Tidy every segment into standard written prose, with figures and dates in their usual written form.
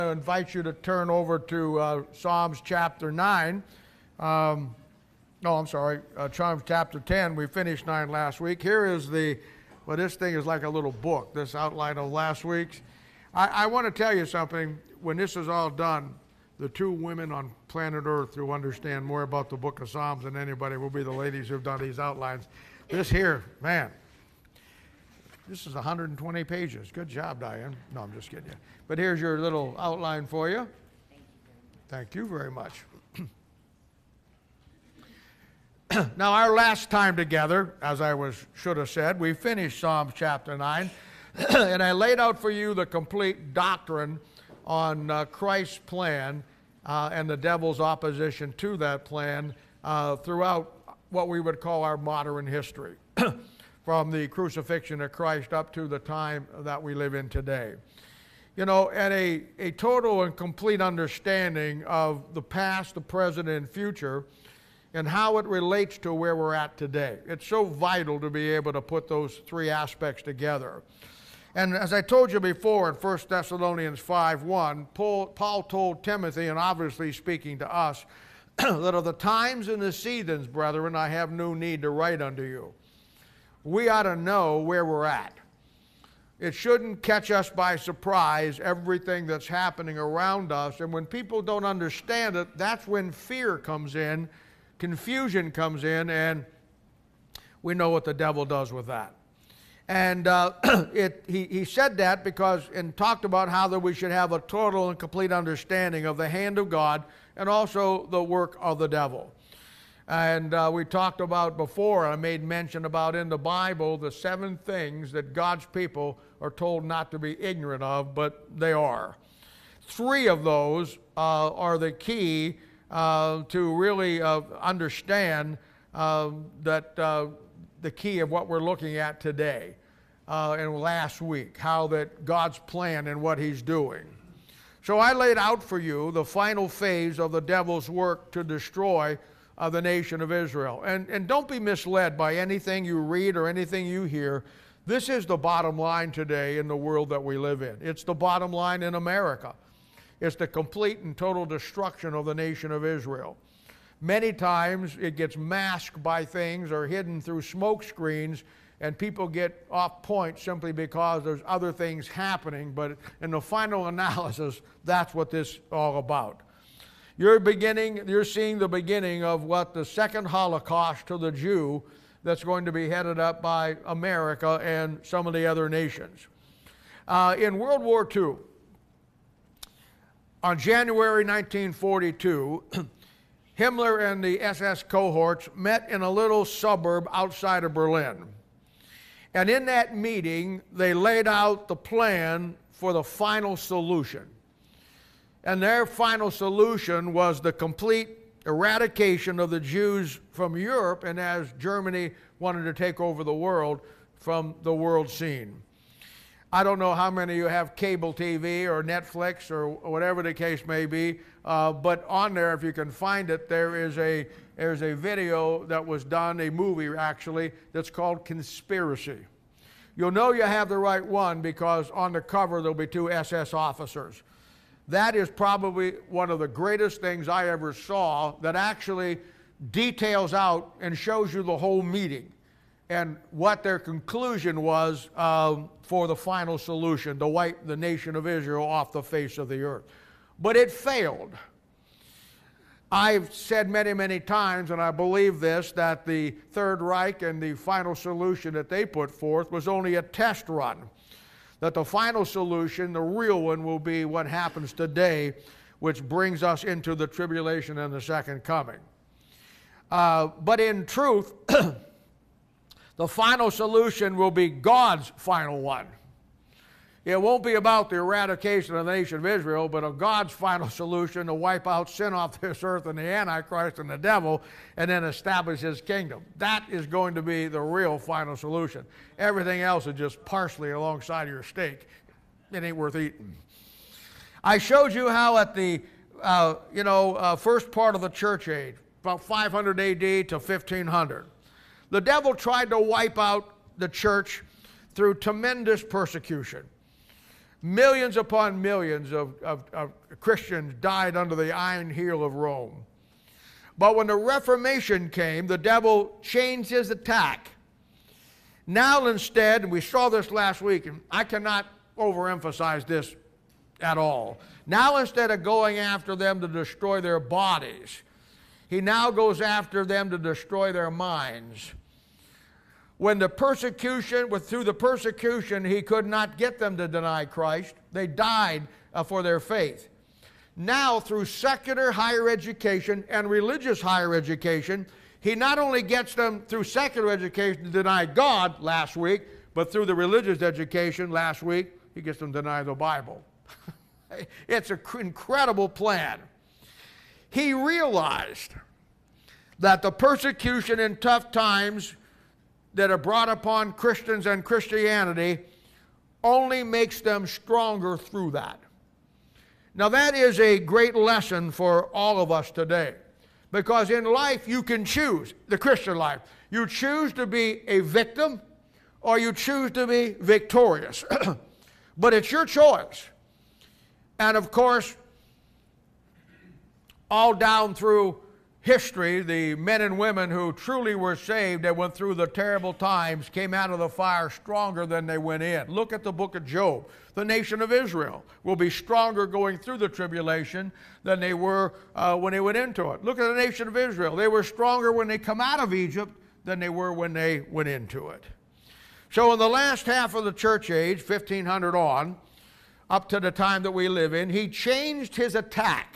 I invite you to turn over to Psalms chapter 9. Psalms chapter 10. We finished 9 last week. Here is this thing is like a little book, this outline of last week's. I want to tell you something. When this is all done, the two women on planet Earth who understand more about the book of Psalms than anybody will be the ladies who've done these outlines. This here, man, this is 120 pages. Good job, Diane. No, I'm just kidding you. But here's your little outline for you. Thank you very much. Now, our last time together, as I should have said, we finished Psalms chapter 9, and I laid out for you the complete doctrine on Christ's plan and the devil's opposition to that plan throughout what we would call our modern history, from the crucifixion of Christ up to the time that we live in today. You know, and a total and complete understanding of the past, the present, and future, and how it relates to where we're at today. It's so vital to be able to put those three aspects together. And as I told you before in 1 Thessalonians 5:1, Paul told Timothy, and obviously speaking to us, that of the times and the seasons, brethren, I have no need to write unto you. We ought to know where we're at. It shouldn't catch us by surprise, everything that's happening around us. And when people don't understand it, that's when fear comes in, confusion comes in, and we know what the devil does with that. And he said that because, and talked about how that we should have a total and complete understanding of the hand of God and also the work of the devil. And we talked about before, I made mention about in the Bible, the 7 things that God's people are told not to be ignorant of, but they are. 3 of those are the key to really understand that the key of what we're looking at today and last week, how that God's plan and what He's doing. So I laid out for you the final phase of the devil's work to destroy the nation of Israel. And don't be misled by anything you read or anything you hear. This is the bottom line today in the world that we live in. It's the bottom line in America. It's the complete and total destruction of the nation of Israel. Many times it gets masked by things or hidden through smoke screens, and people get off point simply because there's other things happening. But in the final analysis, that's what this is all about. You're seeing the beginning of what the second Holocaust to the Jew that's going to be headed up by America and some of the other nations. In World War II, on January 1942, Himmler and the SS cohorts met in a little suburb outside of Berlin. And in that meeting, they laid out the plan for the final solution. And their final solution was the complete eradication of the Jews from Europe, and as Germany wanted to take over the world, from the world scene. I don't know how many of you have cable TV or Netflix or whatever the case may be, but on there, if you can find it, there's a video that was done, a movie actually, that's called Conspiracy. You'll know you have the right one because on the cover there'll be 2 SS officers. That is probably one of the greatest things I ever saw that actually details out and shows you the whole meeting and what their conclusion was for the final solution, to wipe the nation of Israel off the face of the earth. But it failed. I've said many, many times, and I believe this, that the Third Reich and the final solution that they put forth was only a test run. That the final solution, the real one, will be what happens today, which brings us into the tribulation and the second coming. But in truth, the final solution will be God's final one. It won't be about the eradication of the nation of Israel, but of God's final solution to wipe out sin off this earth and the Antichrist and the devil, and then establish His kingdom. That is going to be the real final solution. Everything else is just parsley alongside of your steak. It ain't worth eating. I showed you how at the first part of the church age, about 500 AD to 1500, the devil tried to wipe out the church through tremendous persecution. Millions upon millions of Christians died under the iron heel of Rome. But when the Reformation came, the devil changed his attack. Now instead, and we saw this last week, and I cannot overemphasize this at all. Now instead of going after them to destroy their bodies, he now goes after them to destroy their minds. When the persecution, through the persecution, he could not get them to deny Christ. They died for their faith. Now, through secular higher education and religious higher education, he not only gets them through secular education to deny God last week, but through the religious education last week, he gets them to deny the Bible. It's an incredible plan. He realized that the persecution and tough times that are brought upon Christians and Christianity only makes them stronger through that. Now that is a great lesson for all of us today, because in life you can choose, the Christian life, you choose to be a victim or you choose to be victorious. But it's your choice. And of course, all down through history, the men and women who truly were saved and went through the terrible times came out of the fire stronger than they went in. Look at the book of Job. The nation of Israel will be stronger going through the tribulation than they were when they went into it. Look at the nation of Israel. They were stronger when they come out of Egypt than they were when they went into it. So in the last half of the church age, 1500 on, up to the time that we live in, he changed his attack.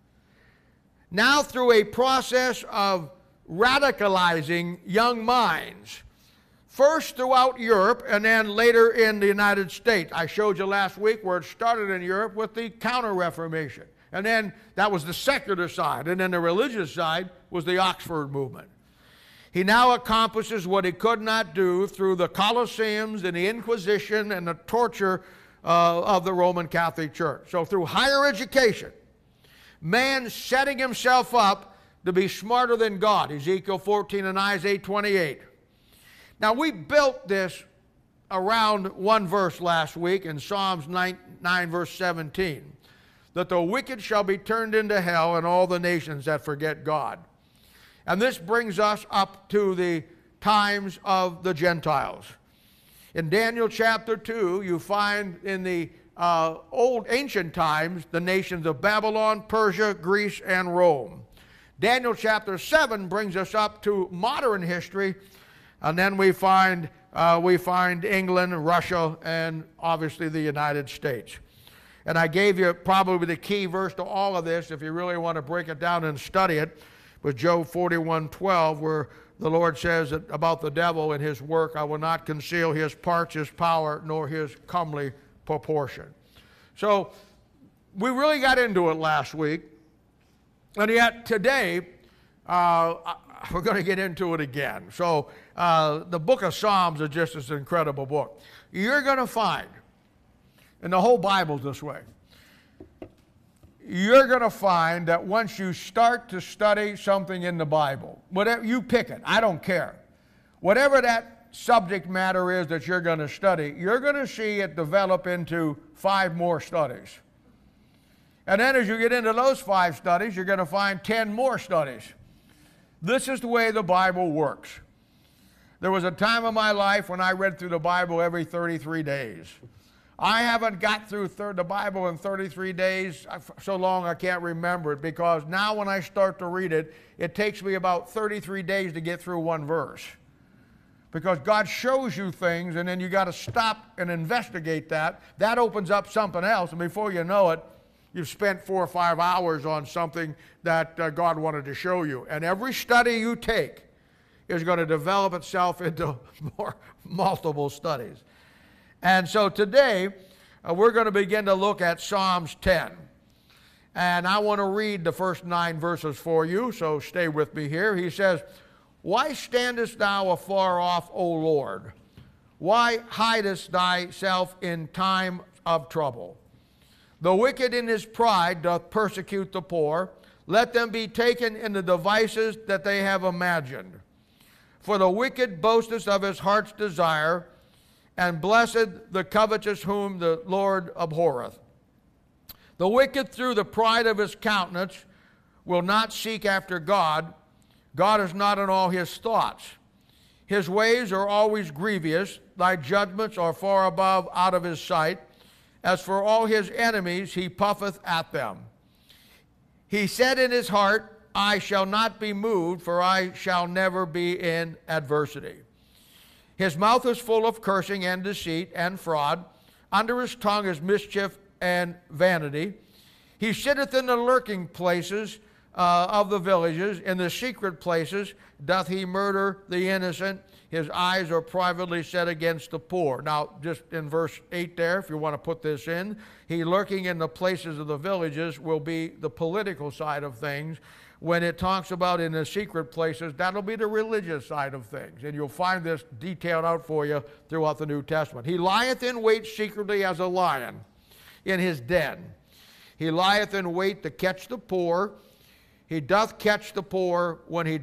Now through a process of radicalizing young minds, first throughout Europe and then later in the United States. I showed you last week where it started in Europe with the Counter-Reformation. And then that was the secular side. And then the religious side was the Oxford movement. He now accomplishes what he could not do through the Colosseums and the Inquisition and the torture of the Roman Catholic Church. So through higher education, man setting himself up to be smarter than God. Ezekiel 14 and Isaiah 8:28. Now we built this around one verse last week in Psalms 9 verse 17. That the wicked shall be turned into hell and all the nations that forget God. And this brings us up to the times of the Gentiles. In Daniel chapter 2, you find in the old ancient times the nations of Babylon, Persia, Greece, and Rome. Daniel chapter 7 brings us up to modern history, and then we find England, Russia, and obviously the United States. And I gave you probably the key verse to all of this, if you really want to break it down and study it, was Job 41:12, where the Lord says that about the devil and his work, I will not conceal his parts, his power, nor his comely proportion. So we really got into it last week, and yet today we're going to get into it again. So the book of Psalms is just this incredible book. You're going to find, and the whole Bible's this way, you're going to find that once you start to study something in the Bible, whatever you pick it, I don't care. Whatever that subject matter is that you're going to study, you're going to see it develop into 5 more studies. And then as you get into those 5 studies, you're going to find 10 more studies. This is the way the Bible works. There was a time in my life when I read through the Bible every 33 days. I haven't got through the Bible in 33 days, so long I can't remember it, because now when I start to read it, it takes me about 33 days to get through one verse. Because God shows you things, and then you got to stop and investigate that. That opens up something else, and before you know it, you've spent 4 or 5 hours on something that God wanted to show you. And every study you take is going to develop itself into multiple studies. And so today, we're going to begin to look at Psalms 10. And I want to read the first 9 verses for you, so stay with me here. He says, "Why standest thou afar off, O Lord? Why hidest thyself in time of trouble? The wicked in his pride doth persecute the poor. Let them be taken in the devices that they have imagined. For the wicked boasteth of his heart's desire, and blessed the covetous whom the Lord abhorreth. The wicked through the pride of his countenance will not seek after God. God is not in all his thoughts. His ways are always grievous. Thy judgments are far above out of his sight. As for all his enemies, he puffeth at them. He said in his heart, I shall not be moved, for I shall never be in adversity. His mouth is full of cursing and deceit and fraud. Under his tongue is mischief and vanity. He sitteth in the lurking places of the villages. In the secret places doth he murder the innocent. His eyes are privately set against the poor. Now, just in verse 8 there, if you want to put this in, he lurking in the places of the villages will be the political side of things. When it talks about in the secret places, that'll be the religious side of things. And you'll find this detailed out for you throughout the New Testament. He lieth in wait secretly as a lion in his den. He lieth in wait to catch the poor. He doth catch the poor when he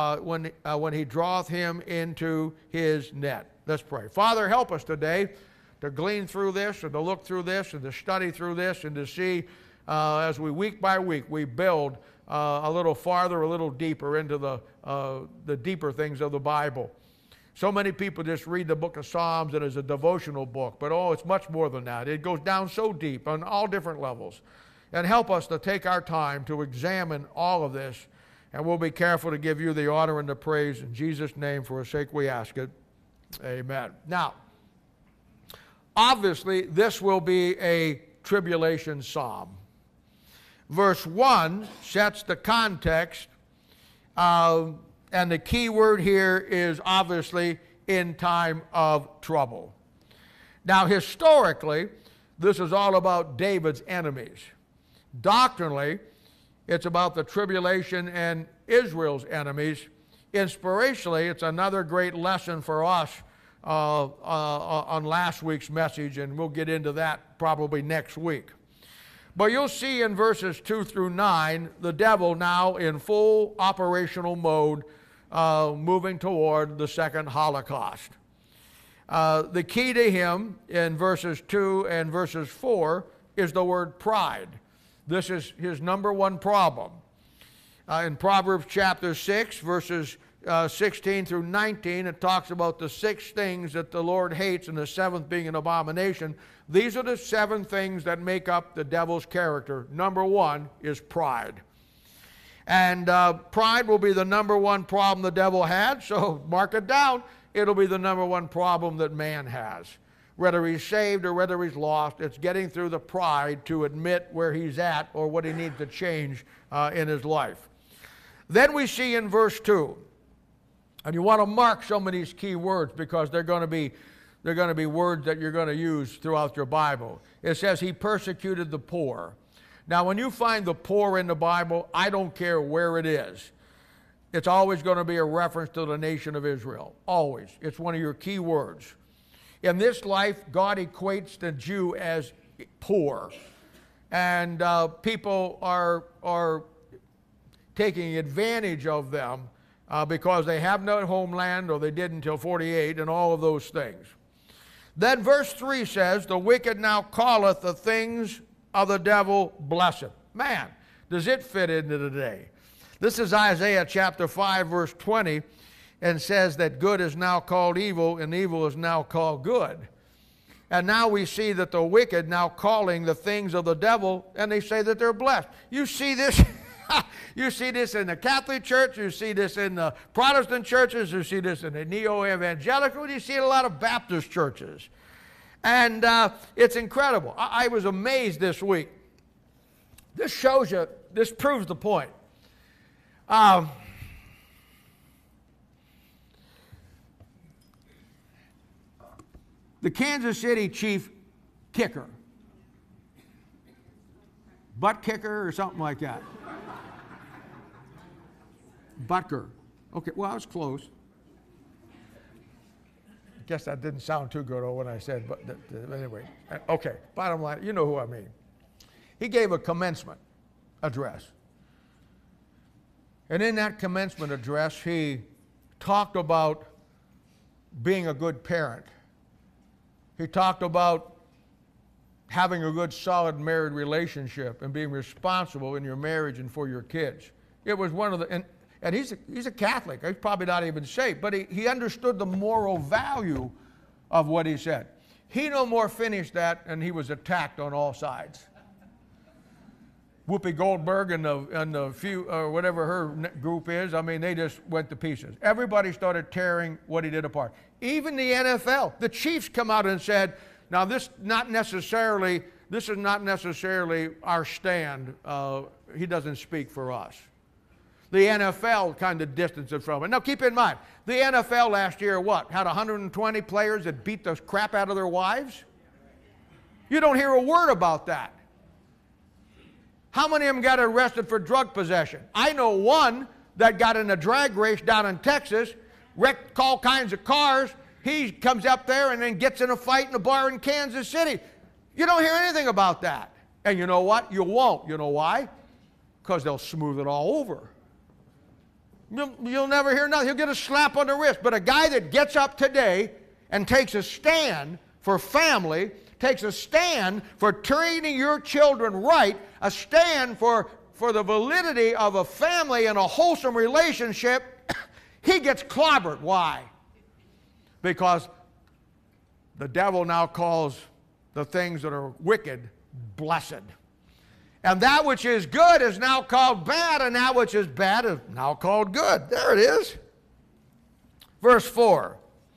draweth him into his net. Let's pray. Father, help us today to glean through this and to look through this and to study through this and to see as we week by week we build a little farther, a little deeper into the deeper things of the Bible. So many people just read the book of Psalms and as a devotional book, but it's much more than that. It goes down so deep on all different levels. And help us to take our time to examine all of this, and we'll be careful to give you the honor and the praise. In Jesus' name, for his sake we ask it. Amen. Now, obviously, this will be a tribulation psalm. Verse 1 sets the context, and the key word here is obviously in time of trouble. Now, historically, this is all about David's enemies. Doctrinally, it's about the tribulation and Israel's enemies. Inspirationally, it's another great lesson for us on last week's message, and we'll get into that probably next week. But you'll see in verses 2 through 9, the devil now in full operational mode, moving toward the second Holocaust. The key to him in verses 2 and verses 4 is the word pride. This is his number one problem. In Proverbs chapter 6, verses 16 through 19, it talks about the 6 things that the Lord hates, and the 7th being an abomination. These are the 7 things that make up the devil's character. Number 1 is pride. And pride will be the number one problem the devil had, so mark it down. It'll be the number one problem that man has. Whether he's saved or whether he's lost, it's getting through the pride to admit where he's at or what he needs to change in his life. Then we see in verse 2, and you want to mark some of these key words because they're going to be words that you're going to use throughout your Bible. It says he persecuted the poor. Now, when you find the poor in the Bible, I don't care where it is. It's always going to be a reference to the nation of Israel. Always. It's one of your key words. In this life, God equates the Jew as poor. And people are taking advantage of them because they have no homeland or they did until 48 and all of those things. Then verse 3 says, the wicked now calleth the things of the devil blessed. Man, does it fit into today? This is Isaiah chapter 5, verse 20. And says that good is now called evil and evil is now called good. And now we see that the wicked now calling the things of the devil, and they say that they're blessed. You see this, you see this in the Catholic Church, you see this in the Protestant churches, you see this in the neo-evangelical, you see it in a lot of Baptist churches. And it's incredible. I was amazed this week. This shows you, this proves the point. The Kansas City Chief kicker, butt kicker or something like that. Butker. Okay, well, I was close. I guess that didn't sound too good when I said, but anyway. Okay, bottom line, you know who I mean. He gave a commencement address. And in that commencement address, he talked about being a good parent He talked about having a good, solid married relationship and being responsible in your marriage and for your kids. It was one of the, and he's a Catholic. He's probably not even saved, but he understood the moral value of what he said. He no more finished that, and he was attacked on all sides. Whoopi Goldberg and the few, or whatever her group is, I mean, they just went to pieces. Everybody started tearing what he did apart. Even the NFL. The Chiefs come out and said, now this is not necessarily our stand. He doesn't speak for us. The NFL kind of distanced it from it. Now keep in mind, the NFL last year, had 120 players that beat the crap out of their wives? You don't hear a word about that. How many of them got arrested for drug possession? I know one that got in a drag race down in Texas, wrecked all kinds of cars. He comes up there and then gets in a fight in a bar in Kansas City. You don't hear anything about that. And you know what? You won't. You know why? Because they'll smooth it all over. You'll never hear nothing. He'll get a slap on the wrist. But a guy that gets up today and takes a stand for family, takes a stand for treating your children right, a stand for the validity of a family and a wholesome relationship, he gets clobbered. Why? Because the devil now calls the things that are wicked blessed. And that which is good is now called bad, and that which is bad is now called good. There it is. Verse 4.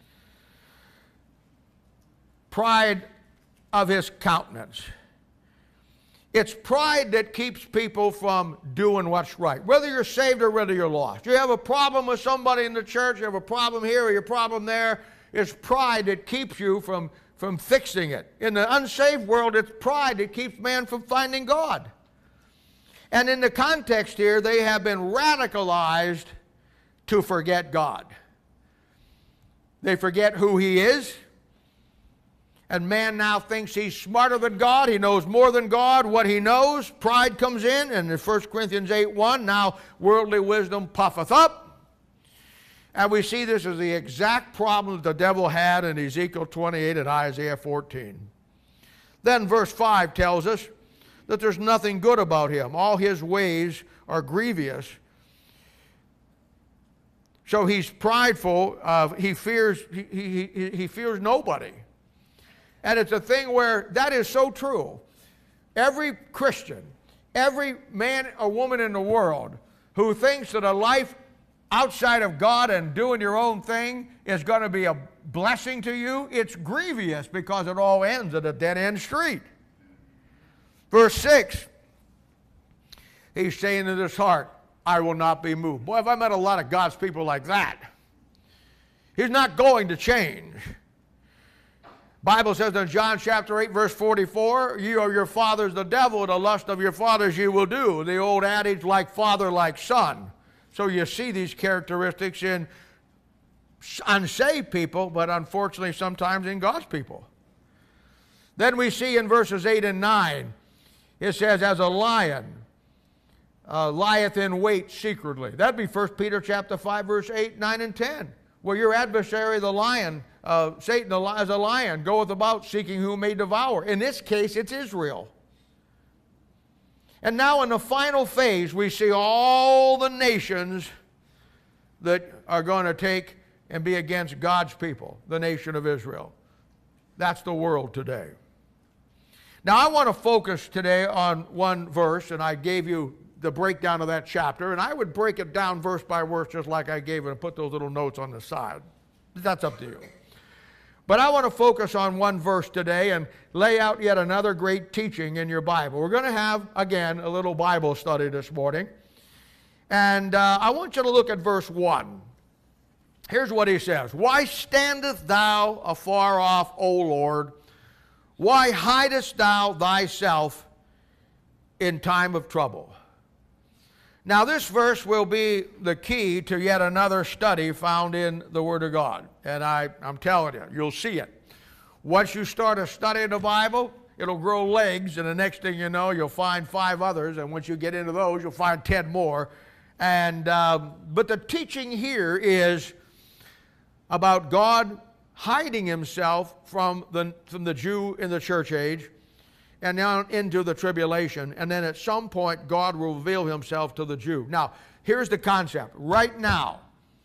Pride of his countenance. It's pride that keeps people from doing what's right, whether you're saved or whether you're lost. You have a problem with somebody in the church, you have a problem here or your problem there, it's pride that keeps you from fixing it. In the unsaved world, it's pride that keeps man from finding God. And in the context here, they have been radicalized to forget God. They forget who he is. And man now thinks he's smarter than God. He knows more than God. What he knows, pride comes in. And in 1 Corinthians 8:1, now worldly wisdom puffeth up. And we see this as the exact problem that the devil had in Ezekiel 28 and Isaiah 14. Then verse 5 tells us that there's nothing good about him. All his ways are grievous. So he's prideful. He fears nobody. And it's a thing where that is so true. Every Christian, every man or woman in the world who thinks that a life outside of God and doing your own thing is going to be a blessing to you, it's grievous because it all ends at a dead-end street. Verse 6, he's saying in his heart, I will not be moved. Boy, have I met a lot of God's people like that. He's not going to change. Bible says in John chapter 8, verse 44, you are your father's the devil, and the lust of your fathers you will do. The old adage, like father, like son. So you see these characteristics in unsaved people, but unfortunately sometimes in God's people. Then we see in verses 8 and 9, it says, as a lion lieth in wait secretly. That'd be 1 Peter chapter 5, verse 8, 9, and 10. Where your adversary, the lion, Satan as a lion, goeth about seeking whom may devour. In this case, it's Israel. And now in the final phase, we see all the nations that are going to take and be against God's people, the nation of Israel. That's the world today. Now I want to focus today on one verse, and I gave you the breakdown of that chapter, and I would break it down verse by verse just like I gave it and put those little notes on the side. That's up to you. But I want to focus on one verse today and lay out yet another great teaching in your Bible. We're going to have, again, a little Bible study this morning. And I want you to look at verse 1. Here's what he says. Why standest thou afar off, O Lord? Why hidest thou thyself in time of trouble? Now this verse will be the key to yet another study found in the Word of God. And I'm telling you, you'll see it. Once you start a study of the Bible, it'll grow legs, and the next thing you know, you'll find 5 others, and once you get into those, you'll find 10 more. And but the teaching here is about God hiding himself from the Jew in the church age and now into the tribulation. And then at some point, God will reveal himself to the Jew. Now, here's the concept. Right now,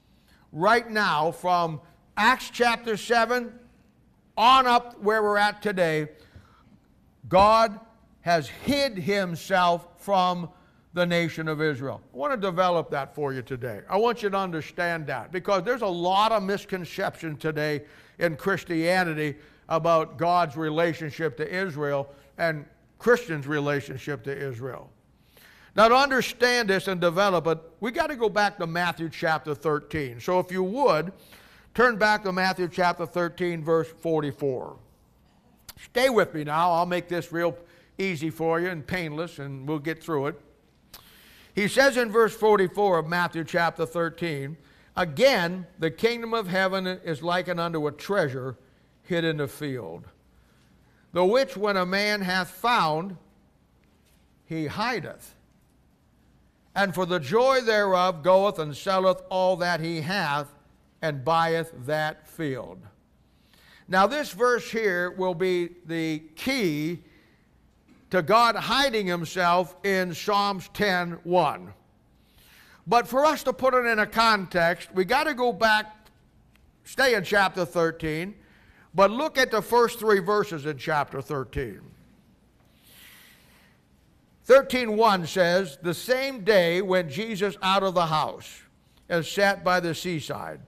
from Acts chapter 7 on up where we're at today, God has hid himself from the nation of Israel. I want to develop that for you today. I want you to understand that, because there's a lot of misconception today in Christianity about God's relationship to Israel and Christians' relationship to Israel. Now, to understand this and develop it, we got to go back to Matthew chapter 13. So if you would, turn back to Matthew chapter 13, verse 44. Stay with me now. I'll make this real easy for you and painless, and we'll get through it. He says in verse 44 of Matthew chapter 13, "Again, the kingdom of heaven is likened unto a treasure hid in the field, the which when a man hath found, he hideth, and for the joy thereof goeth and selleth all that he hath, and buyeth that field." Now this verse here will be the key to God hiding himself in Psalms 10:1. But for us to put it in a context, we got to go back, stay in chapter 13, but look at the first 3 verses in chapter 13. 13:1 says, "The same day went Jesus out of the house and sat by the seaside.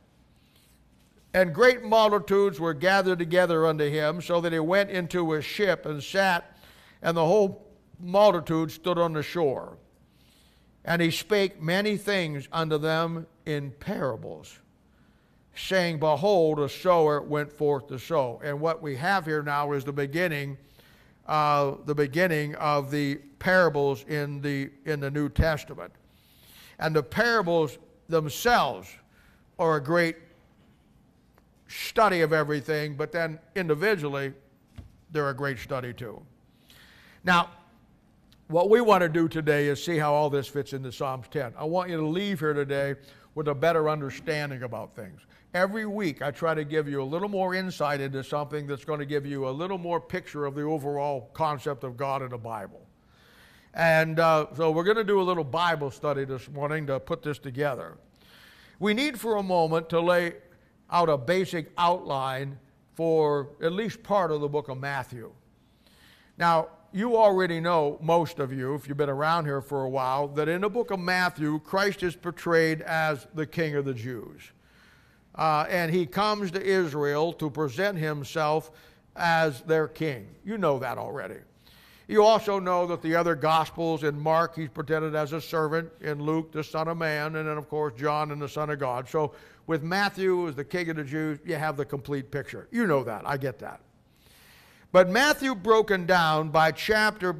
And great multitudes were gathered together unto him, so that he went into a ship and sat, and the whole multitude stood on the shore. And he spake many things unto them in parables, saying, Behold, a sower went forth to sow." And what we have here now is the beginning of the parables in the New Testament. And the parables themselves are a great study of everything, but then individually, they're a great study too. Now, what we want to do today is see how all this fits into Psalms 10. I want you to leave here today with a better understanding about things. Every week, I try to give you a little more insight into something that's going to give you a little more picture of the overall concept of God in the Bible. And so we're going to do a little Bible study this morning to put this together. We need for a moment to lay out a basic outline for at least part of the book of Matthew. Now, you already know, most of you, if you've been around here for a while, that in the book of Matthew, Christ is portrayed as the King of the Jews. And he comes to Israel to present himself as their king. You know that already. You also know that the other Gospels, in Mark, he's presented as a servant, in Luke, the Son of Man, and then, of course, John and the Son of God. So with Matthew as the King of the Jews, you have the complete picture. You know that. I get that. But Matthew, broken down by chapter,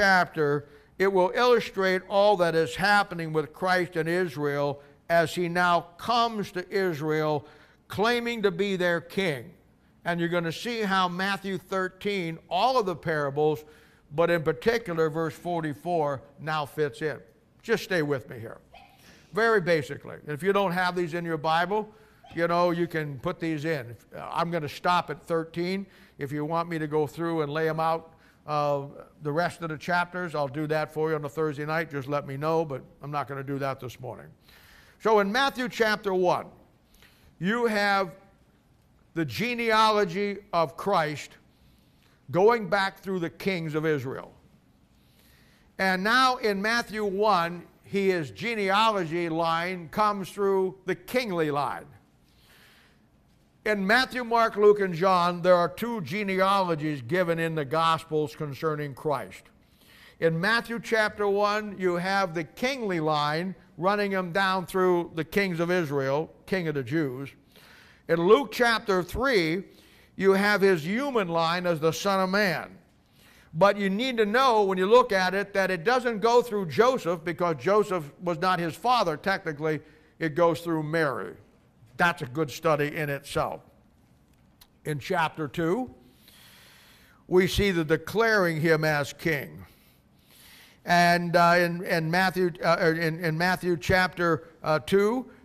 it will illustrate all that is happening with Christ in Israel as he now comes to Israel claiming to be their king. And you're going to see how Matthew 13, all of the parables, but in particular verse 44, now fits in. Just stay with me here. Very basically. If you don't have these in your Bible, you know, you can put these in. I'm going to stop at 13. If you want me to go through and lay them out, the rest of the chapters, I'll do that for you on a Thursday night. Just let me know, but I'm not going to do that this morning. So in Matthew chapter 1, you have the genealogy of Christ going back through the kings of Israel. And now in Matthew 1, his genealogy line comes through the kingly line. In Matthew, Mark, Luke, and John, there are 2 genealogies given in the Gospels concerning Christ. In Matthew chapter 1, you have the kingly line running him down through the kings of Israel, king of the Jews. In Luke chapter 3, you have his human line as the Son of Man. But you need to know, when you look at it, that it doesn't go through Joseph, because Joseph was not his father technically. It goes through Mary. That's a good study in itself. In chapter 2, we see the declaring him as king. And in Matthew chapter 2,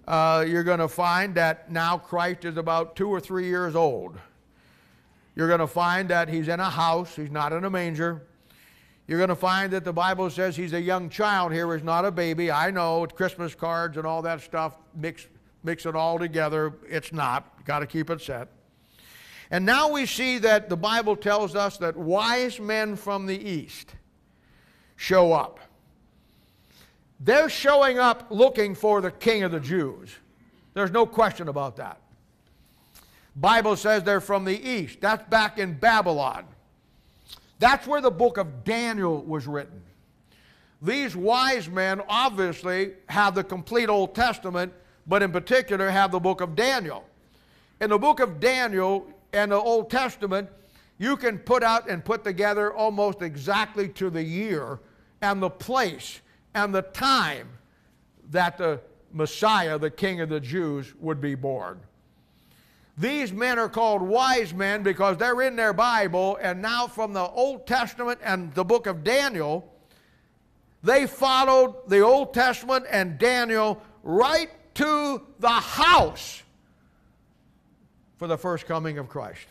you're going to find that now Christ is about 2 or 3 years old. You're going to find that he's in a house. He's not in a manger. You're going to find that the Bible says he's a young child here. He's not a baby. I know it's Christmas cards and all that stuff. Mix it all together. It's not. You've got to keep it set. And now we see that the Bible tells us that wise men from the east show up. They're showing up looking for the King of the Jews. There's no question about that. Bible says they're from the east. That's back in Babylon. That's where the book of Daniel was written. These wise men obviously have the complete Old Testament, but in particular have the book of Daniel. In the book of Daniel and the Old Testament, you can put out and put together almost exactly to the year and the place and the time that the Messiah, the King of the Jews, would be born. These men are called wise men because they're in their Bible, and now from the Old Testament and the book of Daniel, they followed the Old Testament and Daniel right to the house for the first coming of Christ.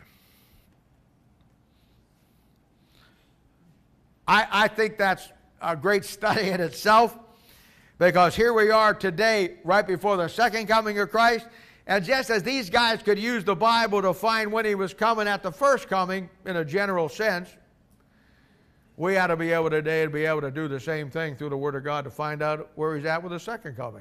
I think that's a great study in itself, because here we are today right before the second coming of Christ. And just as these guys could use the Bible to find when he was coming at the first coming in a general sense, we ought to be able today to be able to do the same thing through the Word of God to find out where he's at with the second coming.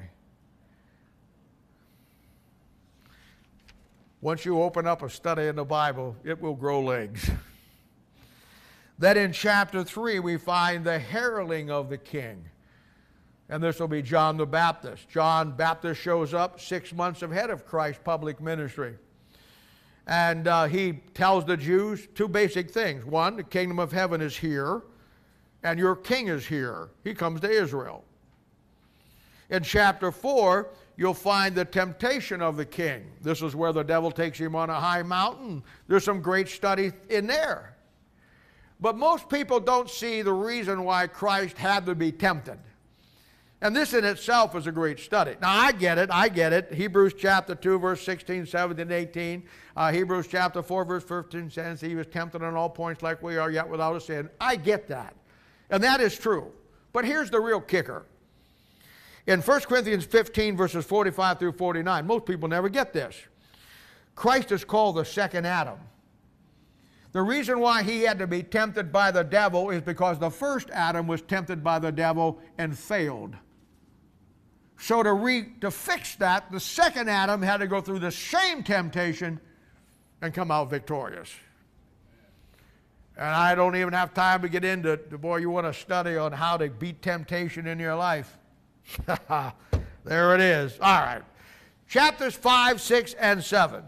Once you open up a study in the Bible, it will grow legs. Then in chapter 3, we find the heralding of the King. And this will be John the Baptist. John Baptist shows up 6 months ahead of Christ's public ministry. And he tells the Jews two basic things. One, the kingdom of heaven is here, and your king is here. He comes to Israel. In chapter 4, you'll find the temptation of the king. This is where the devil takes him on a high mountain. There's some great study in there. But most people don't see the reason why Christ had to be tempted. And this in itself is a great study. Now, I get it. Hebrews chapter 2, verse 16, 17, 18. Hebrews chapter 4, verse 15 says he was tempted on all points like we are, yet without a sin. I get that. And that is true. But here's the real kicker. In 1 Corinthians 15, verses 45 through 49, most people never get this. Christ is called the second Adam. The reason why he had to be tempted by the devil is because the first Adam was tempted by the devil and failed. So to fix that, the second Adam had to go through the same temptation and come out victorious. And I don't even have time to get into, boy, you want to study on how to beat temptation in your life. There it is. All right. Chapters 5, 6, and 7.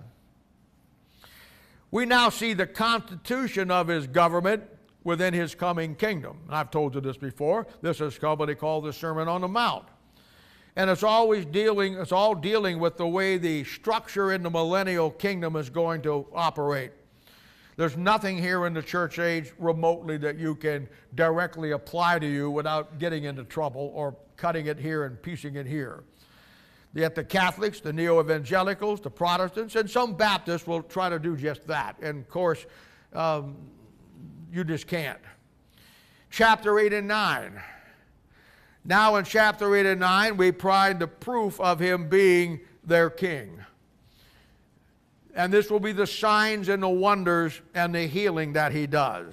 We now see the constitution of his government within his coming kingdom. And I've told you this before. This is what they call the Sermon on the Mount. And it's all dealing with the way the structure in the millennial kingdom is going to operate. There's nothing here in the church age remotely that you can directly apply to you without getting into trouble or cutting it here and piecing it here. Yet the Catholics, the neo-evangelicals, the Protestants, and some Baptists will try to do just that. And of course, you just can't. Chapter 8 and 9. Now in chapter 8 and 9, we find the proof of him being their king. And this will be the signs and the wonders and the healing that he does.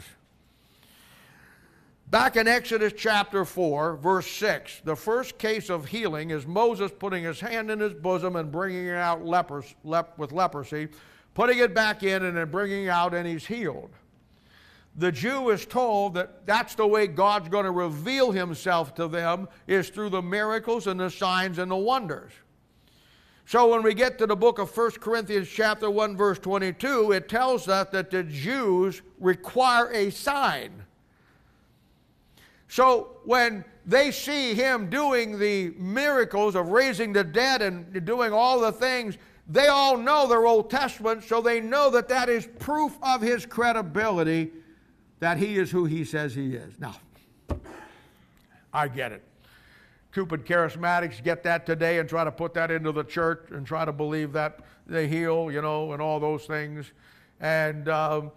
Back in Exodus chapter 4, verse 6, the first case of healing is Moses putting his hand in his bosom and bringing out with leprosy, putting it back in and then bringing it out, and he's healed. The Jew is told that that's the way God's going to reveal himself to them, is through the miracles and the signs and the wonders. So when we get to the book of 1 Corinthians chapter 1, verse 22, it tells us that the Jews require a sign. So when they see him doing the miracles of raising the dead and doing all the things, they all know their Old Testament, so they know that that is proof of his credibility, that he is who he says he is. Now, I get it. stupid charismatics get that today and try to put that into the church and try to believe that they heal, you know, and all those things. And the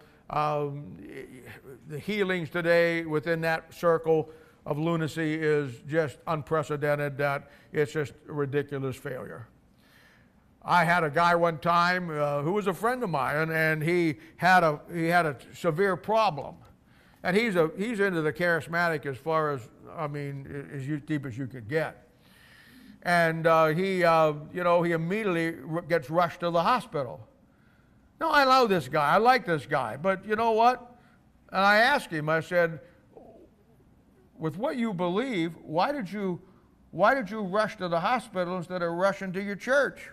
healings today within that circle of lunacy is just unprecedented, that it's just a ridiculous failure. I had a guy one time who was a friend of mine, and he had a severe problem. And he's into the charismatic as far as, I mean, as deep as you could get. And he immediately gets rushed to the hospital. No, I love this guy. I like this guy. But you know what? And I asked him, I said, with what you believe, why did you rush to the hospital instead of rushing to your church?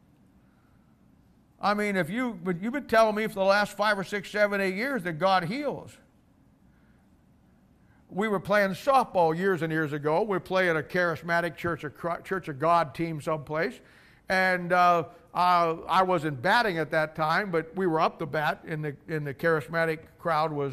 I mean, you've been telling me for the last 5 or 6, 7, 8 years that God heals. We were playing softball years and years ago. We were playing a charismatic Church of God team someplace. And I wasn't batting at that time, but we were up to bat, and the charismatic crowd was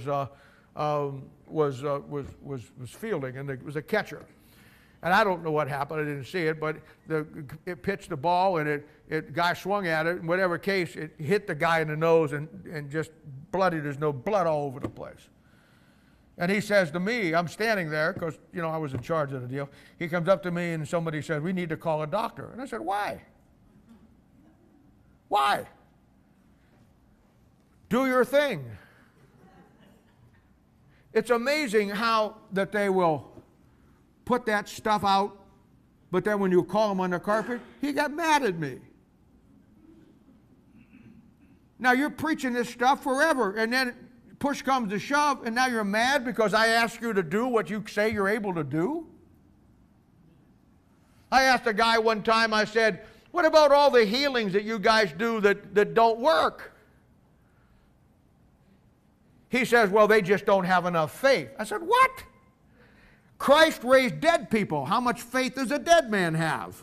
fielding, and it was a catcher. And I don't know what happened. I didn't see it, but it pitched the ball, and guy swung at it. In whatever case, it hit the guy in the nose and just bloody. There's no blood all over the place. And he says to me, I'm standing there because, you know, I was in charge of the deal. He comes up to me and somebody said, we need to call a doctor. And I said, why? Why? Do your thing. It's amazing how that they will put that stuff out, but then when you call him on the carpet, he got mad at me. Now you're preaching this stuff forever, and then push comes to shove, and now you're mad because I asked you to do what you say you're able to do? I asked a guy one time, I said, what about all the healings that you guys do that don't work? He says, well, they just don't have enough faith. I said, what? Christ raised dead people. How much faith does a dead man have?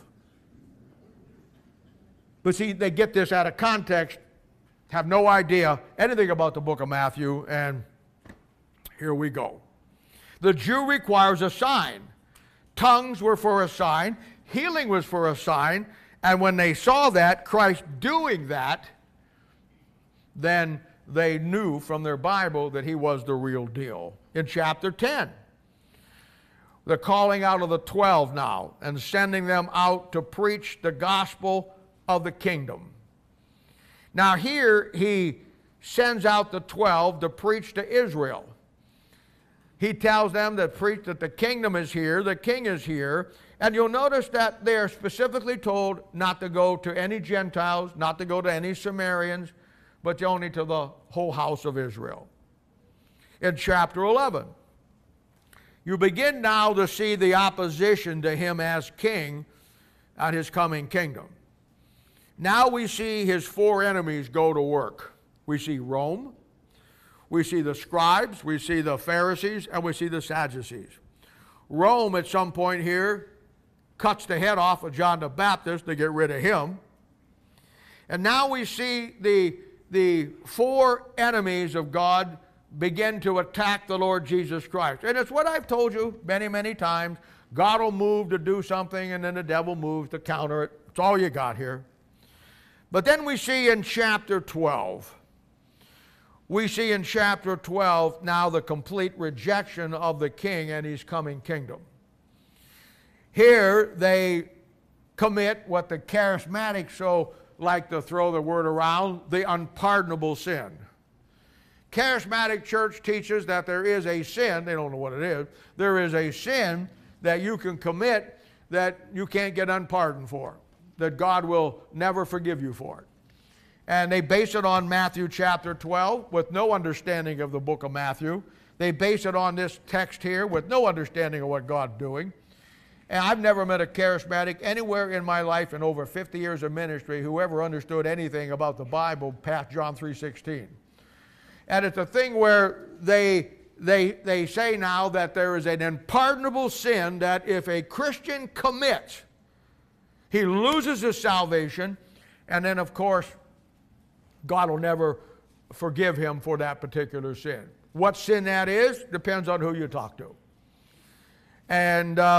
But see, they get this out of context, have no idea anything about the book of Matthew, and here we go. The Jew requires a sign. Tongues were for a sign. Healing was for a sign. And when they saw that, Christ doing that, then they knew from their Bible that he was the real deal. In chapter 10, the calling out of the 12 now and sending them out to preach the gospel of the kingdom. Now here he sends out the 12 to preach to Israel. He tells them that preach that the kingdom is here, the king is here, and you'll notice that they are specifically told not to go to any Gentiles, not to go to any Samaritans, but only to the whole house of Israel. In chapter 11, you begin now to see the opposition to him as king and his coming kingdom. Now we see his 4 enemies go to work. We see Rome, we see the scribes, we see the Pharisees, and we see the Sadducees. Rome at some point here cuts the head off of John the Baptist to get rid of him. And now we see the 4 enemies of God begin to attack the Lord Jesus Christ. And it's what I've told you many, many times. God will move to do something, and then the devil moves to counter it. It's all you got here. But then we see in chapter 12, now the complete rejection of the king and his coming kingdom. Here they commit what the charismatics so like to throw the word around, the unpardonable sin. Charismatic church teaches that there is a sin, they don't know what it is, there is a sin that you can commit that you can't get unpardoned for, that God will never forgive you for it. And they base it on Matthew chapter 12 with no understanding of the book of Matthew. They base it on this text here with no understanding of what God's doing. And I've never met a charismatic anywhere in my life in over 50 years of ministry who ever understood anything about the Bible past John 3:16. And it's a thing where they say now that there is an unpardonable sin that if a Christian commits, he loses his salvation, and then of course God will never forgive him for that particular sin. What sin that is depends on who you talk to. And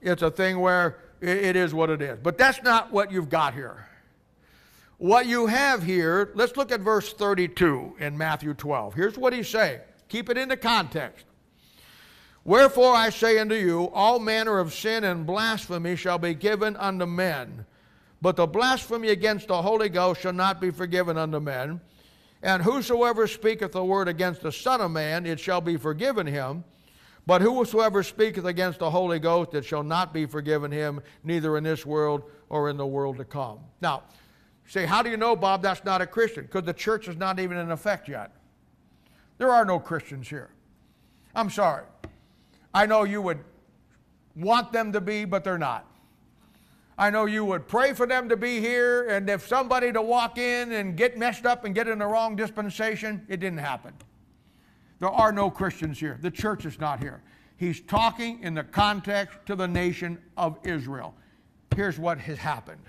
it's a thing where it is what it is. But that's not what you've got here. What you have here, let's look at verse 32 in Matthew 12. Here's what he's saying. Keep it into context. Wherefore I say unto you, all manner of sin and blasphemy shall be given unto men, but the blasphemy against the Holy Ghost shall not be forgiven unto men. And whosoever speaketh a word against the Son of Man, it shall be forgiven him. But whosoever speaketh against the Holy Ghost, it shall not be forgiven him, neither in this world or in the world to come. Now, say, how do you know, Bob, that's not a Christian? Because the church is not even in effect yet. There are no Christians here. I'm sorry. I know you would want them to be, but they're not. I know you would pray for them to be here, and if somebody to walk in and get messed up and get in the wrong dispensation, it didn't happen. There are no Christians here. The church is not here. He's talking in the context to the nation of Israel. Here's what has happened.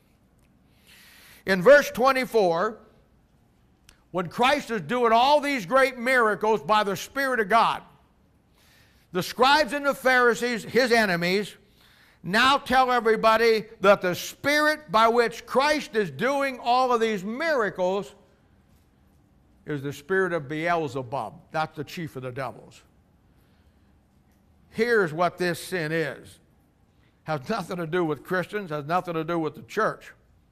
In verse 24, when Christ is doing all these great miracles by the Spirit of God, the scribes and the Pharisees, his enemies, now tell everybody that the spirit by which Christ is doing all of these miracles is the spirit of Beelzebub. That's the chief of the devils. Here's what this sin is. Has nothing to do with Christians, has nothing to do with the church.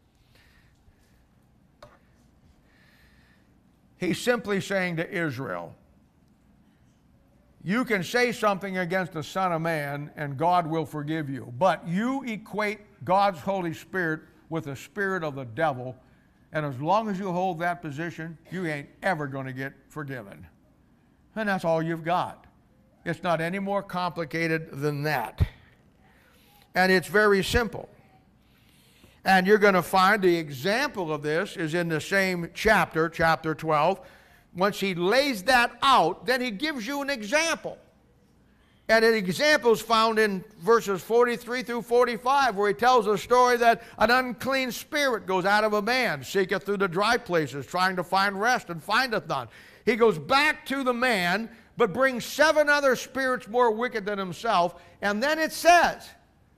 He's simply saying to Israel, you can say something against the Son of Man and God will forgive you. But you equate God's Holy Spirit with the spirit of the devil, and as long as you hold that position, you ain't ever going to get forgiven. And that's all you've got. It's not any more complicated than that. And it's very simple. And you're going to find the example of this is in the same chapter, chapter 12. Once he lays that out, then he gives you an example. And an example is found in verses 43 through 45, where he tells a story that an unclean spirit goes out of a man, seeketh through the dry places, trying to find rest, and findeth none. He goes back to the man, but brings 7 other spirits more wicked than himself. And then it says,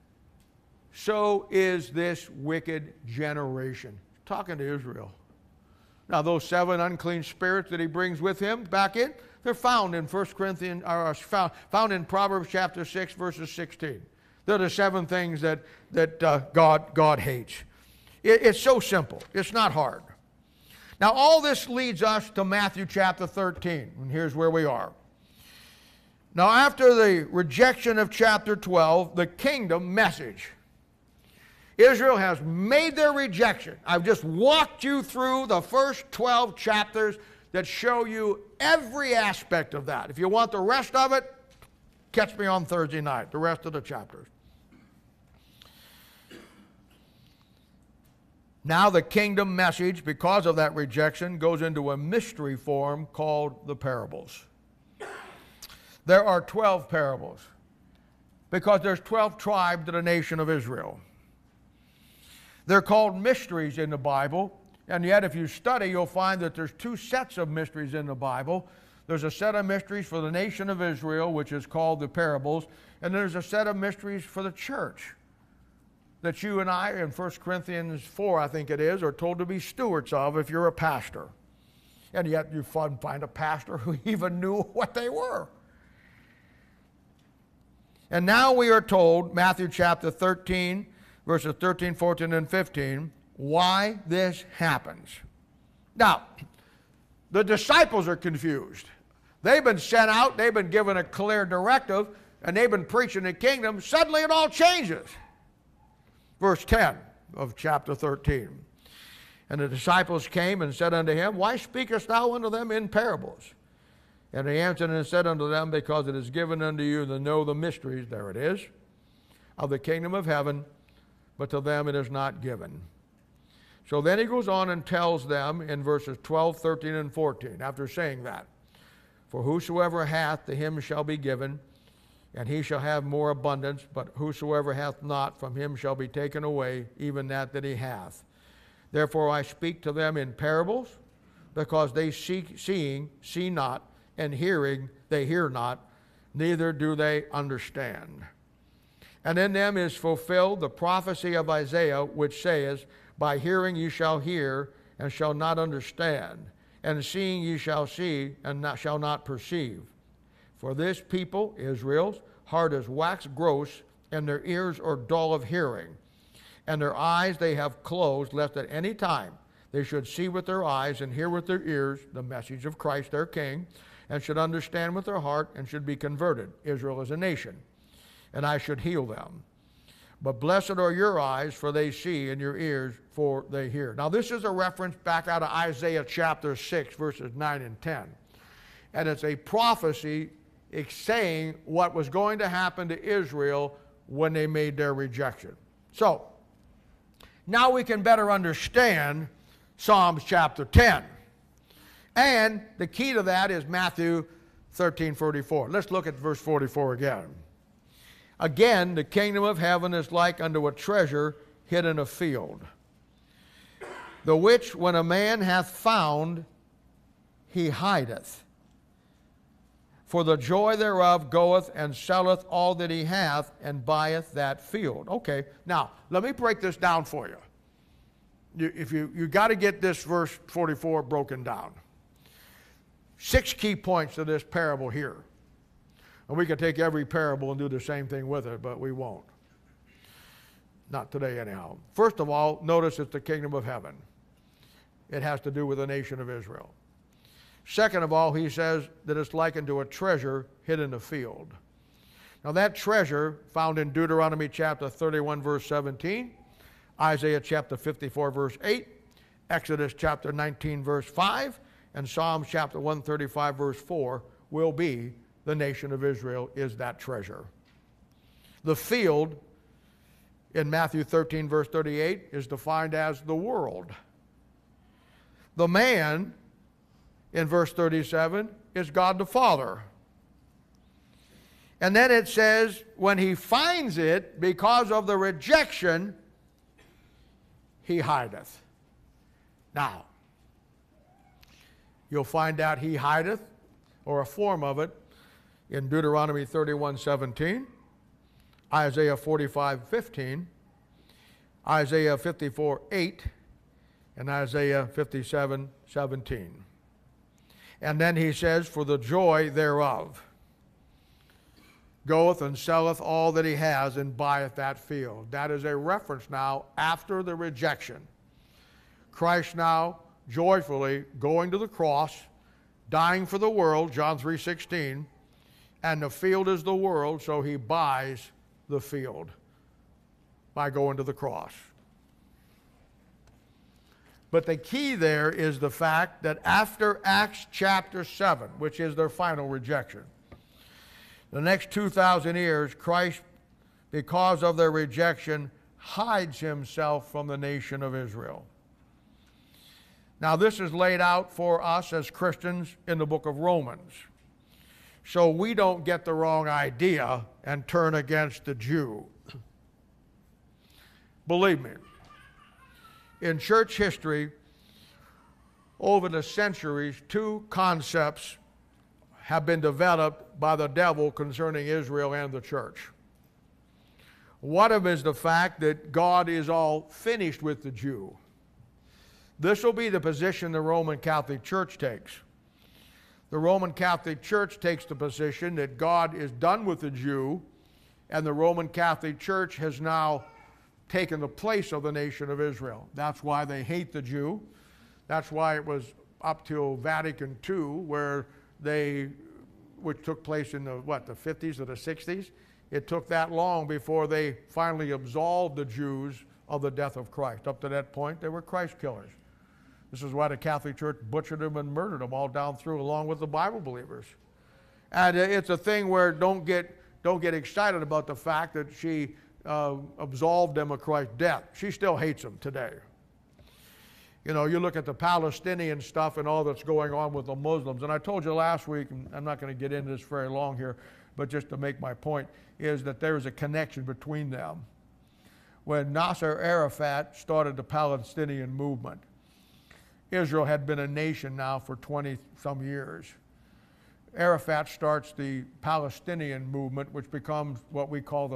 so is this wicked generation. Talking to Israel. Now, those 7 unclean spirits that he brings with him back in, they're found in 1 Corinthians, or found in Proverbs chapter 6, verses 16. They're the 7 things that God hates. It's so simple. It's not hard. Now, all this leads us to Matthew chapter 13, and here's where we are. Now, after the rejection of chapter 12, the kingdom message. Israel has made their rejection. I've just walked you through the first 12 chapters that show you every aspect of that. If you want the rest of it, catch me on Thursday night, the rest of the chapters. Now the kingdom message, because of that rejection, goes into a mystery form called the parables. There are 12 parables because there's 12 tribes of the nation of Israel. They're called mysteries in the Bible, and yet if you study, you'll find that there's 2 sets of mysteries in the Bible. There's a set of mysteries for the nation of Israel, which is called the parables, and there's a set of mysteries for the church that you and I, in 1 Corinthians 4, I think it is, are told to be stewards of if you're a pastor. And yet you find a pastor who even knew what they were. And now we are told, Matthew chapter 13, verses 13, 14, and 15, why this happens. Now, the disciples are confused. They've been sent out, they've been given a clear directive, and they've been preaching the kingdom. Suddenly it all changes. Verse 10 of chapter 13. And the disciples came and said unto him, why speakest thou unto them in parables? And he answered and said unto them, because it is given unto you to know the mysteries, there it is, of the kingdom of heaven, but to them it is not given. So then he goes on and tells them in verses 12, 13, and 14, after saying that, for whosoever hath, to him shall be given, and he shall have more abundance, but whosoever hath not, from him shall be taken away, even that he hath. Therefore I speak to them in parables, because they seeing see not, and hearing they hear not, neither do they understand. And in them is fulfilled the prophecy of Isaiah, which saith, By hearing ye shall hear, and shall not understand, and seeing ye shall see, and shall not perceive. For this people, Israel's, heart is waxed gross, and their ears are dull of hearing. And their eyes they have closed, lest at any time they should see with their eyes and hear with their ears the message of Christ their King, and should understand with their heart, and should be converted, Israel as a nation, and I should heal them. But blessed are your eyes, for they see, and your ears, for they hear. Now this is a reference back out of Isaiah chapter 6, verses 9 and 10. And it's a prophecy saying what was going to happen to Israel when they made their rejection. So, now we can better understand Psalms chapter 10. And the key to that is Matthew 13:44. Let's look at verse 44 again. Again, the kingdom of heaven is like unto a treasure hid in a field, the which when a man hath found, he hideth. For the joy thereof goeth and selleth all that he hath, and buyeth that field. Okay, now let me break this down for you. You got to get this verse 44 broken down. 6 key points to this parable here. And we could take every parable and do the same thing with it, but we won't. Not today anyhow. First of all, notice it's the kingdom of heaven. It has to do with the nation of Israel. Second of all, he says that it's likened to a treasure hid in a field. Now that treasure found in Deuteronomy chapter 31 verse 17, Isaiah chapter 54 verse 8, Exodus chapter 19 verse 5, and Psalms chapter 135 verse 4 will be the nation of Israel is that treasure. The field in Matthew 13 verse 38 is defined as the world. The man in verse 37 is God the Father. And then it says, when he finds it, because of the rejection, he hideth. Now, you'll find out he hideth, or a form of it, in Deuteronomy 31:17, Isaiah 45:15, Isaiah 54:8, and Isaiah 57:17. And then he says, for the joy thereof goeth and selleth all that he has and buyeth that field. That is a reference now after the rejection. Christ now joyfully going to the cross, dying for the world, John 3:16, and the field is the world, so he buys the field by going to the cross. But the key there is the fact that after Acts chapter 7, which is their final rejection, the next 2,000 years, Christ, because of their rejection, hides himself from the nation of Israel. Now, this is laid out for us as Christians in the book of Romans, so we don't get the wrong idea and turn against the Jew. Believe me, in church history, over the centuries, 2 concepts have been developed by the devil concerning Israel and the church. One of them is the fact that God is all finished with the Jew. This will be the position the Roman Catholic Church takes. The Roman Catholic Church takes the position that God is done with the Jew, and the Roman Catholic Church has now taken the place of the nation of Israel. That's why they hate the Jew. That's why it was up till Vatican II, which took place in the 50s or the 60s. It took that long before they finally absolved the Jews of the death of Christ. Up to that point, they were Christ killers. This is why the Catholic Church butchered them and murdered them all down through, along with the Bible believers. And it's a thing where don't get excited about the fact that she absolved them of Christ's death. She still hates them today. You know, you look at the Palestinian stuff and all that's going on with the Muslims. And I told you last week, and I'm not going to get into this very long here, but just to make my point, is that there's a connection between them. When Nasser Arafat started the Palestinian movement, Israel had been a nation now for 20-some years. Arafat starts the Palestinian movement, which becomes what we call the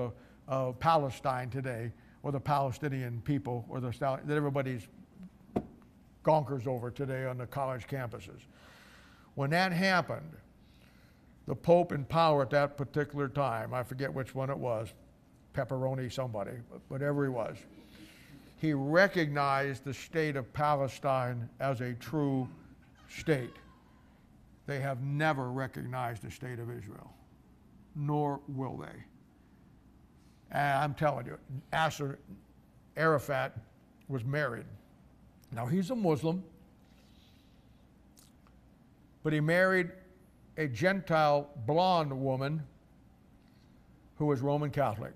of Palestine today, or the Palestinian people, or that everybody's gonkers over today on the college campuses. When that happened, the Pope in power at that particular time, I forget which one it was, Pepperoni somebody, whatever he was, he recognized the state of Palestine as a true state. They have never recognized the state of Israel, nor will they. And I'm telling you, Yasser Arafat was married. Now, he's a Muslim, but he married a Gentile blonde woman who was Roman Catholic.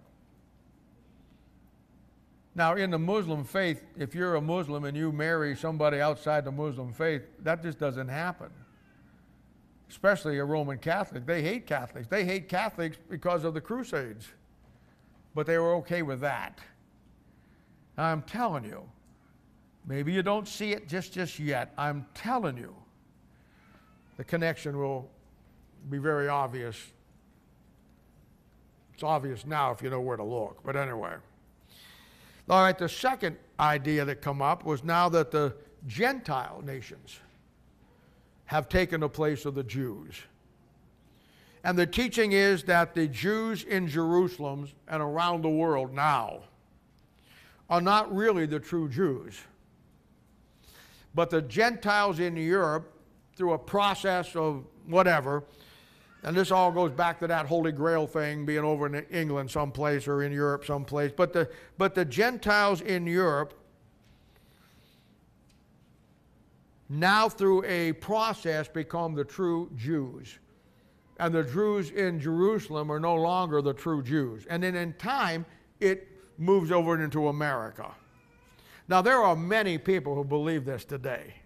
Now, in the Muslim faith, if you're a Muslim and you marry somebody outside the Muslim faith, that just doesn't happen. Especially a Roman Catholic. They hate Catholics. They hate Catholics because of the Crusades. But they were okay with that. I'm telling you, maybe you don't see it just yet. I'm telling you, the connection will be very obvious. It's obvious now if you know where to look. But anyway. All right, the second idea that come up was now that the Gentile nations have taken the place of the Jews. And the teaching is that the Jews in Jerusalem and around the world now are not really the true Jews. But the Gentiles in Europe, through a process of whatever, and this all goes back to that Holy Grail thing being over in England someplace or in Europe someplace. But the Gentiles in Europe, now through a process, become the true Jews. And the Jews in Jerusalem are no longer the true Jews. And then in time, it moves over into America. Now, there are many people who believe this today.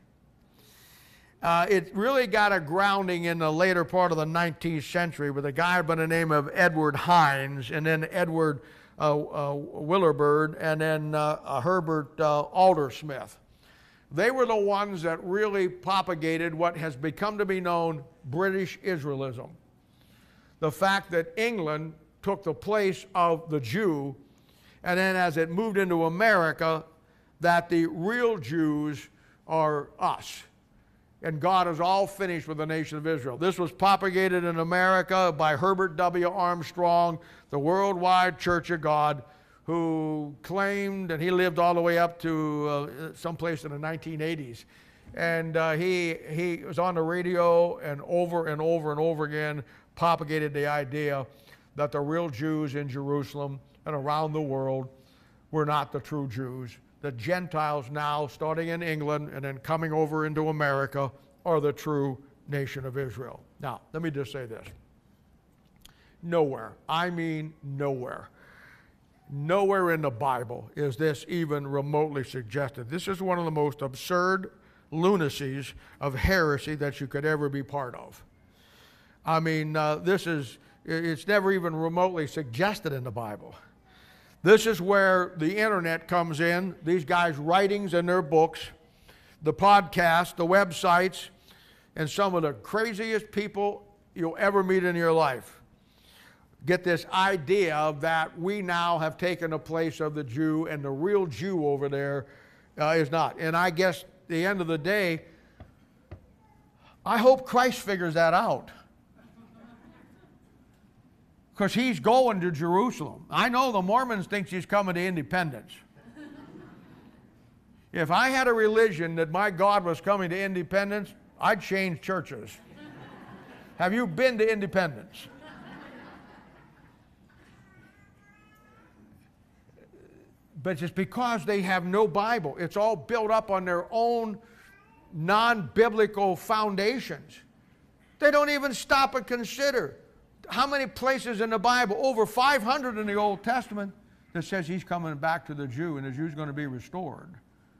It really got a grounding in the later part of the 19th century with a guy by the name of Edward Hines, and then Edward Wilbur, and then Herbert Aldersmith. They were the ones that really propagated what has become to be known British Israelism. The fact that England took the place of the Jew, and then as it moved into America, that the real Jews are us. And God is all finished with the nation of Israel. This was propagated in America by Herbert W. Armstrong, the Worldwide Church of God, who claimed, and he lived all the way up to someplace in the 1980s. And he was on the radio and over again propagated the idea that the real Jews in Jerusalem and around the world were not the true Jews. The Gentiles now, starting in England and then coming over into America, are the true nation of Israel. Now, let me just say this. Nowhere, I mean nowhere in the Bible is this even remotely suggested. This is one of the most absurd lunacies of heresy that you could ever be part of. I mean, it's never even remotely suggested in the Bible. This is where the internet comes in, these guys' writings and their books, the podcasts, the websites, and some of the craziest people you'll ever meet in your life get this idea that we now have taken the place of the Jew, and the real Jew over there is not. And I guess at the end of the day, I hope Christ figures that out. Because he's going to Jerusalem. I know the Mormons think he's coming to Independence. If I had a religion that my God was coming to Independence, I'd change churches. Have you been to Independence? But it's because they have no Bible. It's all built up on their own non-biblical foundations. They don't even stop and consider how many places in the Bible, over 500 in the Old Testament, that says he's coming back to the Jew and the Jew's going to be restored.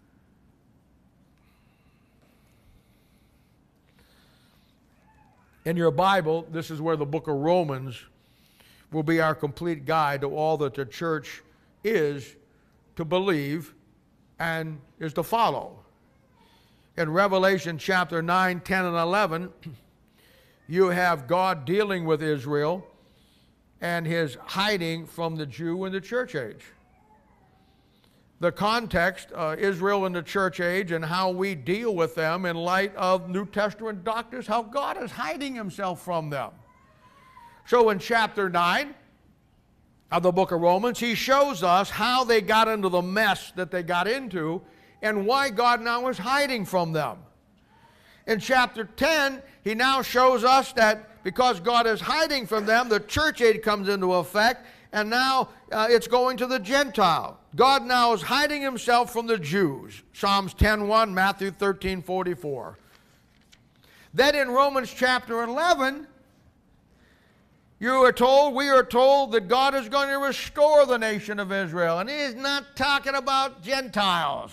In your Bible, this is where the book of Romans will be our complete guide to all that the church is to believe and is to follow. In Revelation chapter 9, 10, and 11, you have God dealing with Israel and his hiding from the Jew in the church age. The context, Israel in the church age and how we deal with them in light of New Testament doctrines, how God is hiding himself from them. So in chapter 9 of the book of Romans, he shows us how they got into the mess that they got into and why God now is hiding from them. In chapter 10, he now shows us that because God is hiding from them, the church age comes into effect, and now it's going to the Gentile. God now is hiding himself from the Jews. Psalms 10:1, Matthew 13:44. Then in Romans chapter 11, we are told that God is going to restore the nation of Israel. And he is not talking about Gentiles.